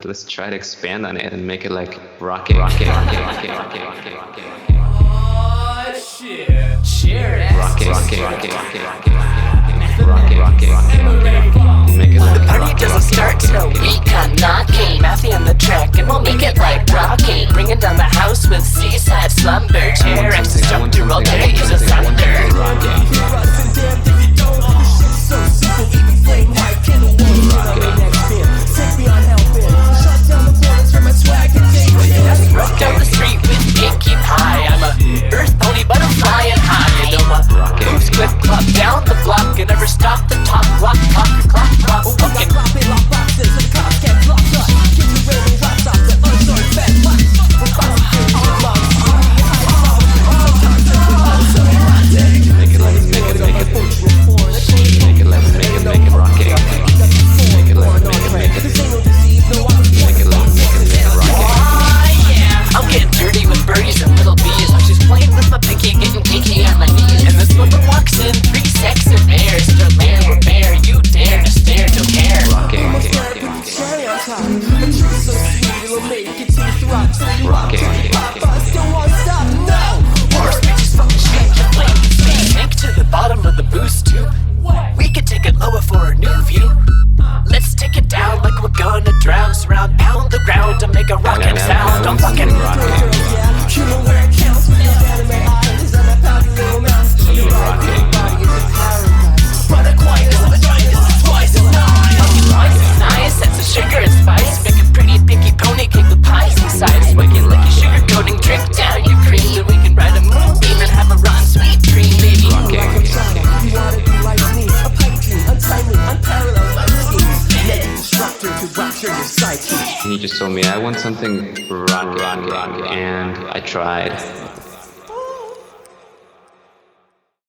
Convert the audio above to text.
Let's try to expand on it and make it like rocket, rocket, rocket, rocket, rocket, rocket, rocket, rocket. Oh shit! Cheers! Rocket, rocket, rocket, rocket, rocket, rocket, rocket, rocket. Make it like the party doesn't start till we come knocking. Matthew on the track and we'll make it like Rocky. Bringing down the house with seaside slumber. Chair X instructor will tear you asunder. Rock down the street with Yankee Pie. I'm a earth pony but I'm flying high. You know my moves quick, pop down the block and never stop the top block, clock, clock, clock, fucking. We could take it lower for a new view. Let's take it down like we're gonna drown. Surround, pound the ground to make a rockin' sound. I'm fucking rockin'. But a quiet is a vagina, it's twice as nice. Twice as nice, that's a sugar and spice. Make a pretty picky pony, cake with pies inside. Swiggin' like a sugar coating, drink down your cream. Then we can ride a moonbeam and have a run, sweet dream, baby. And he just told me I want something rock, rock, rock, and I tried.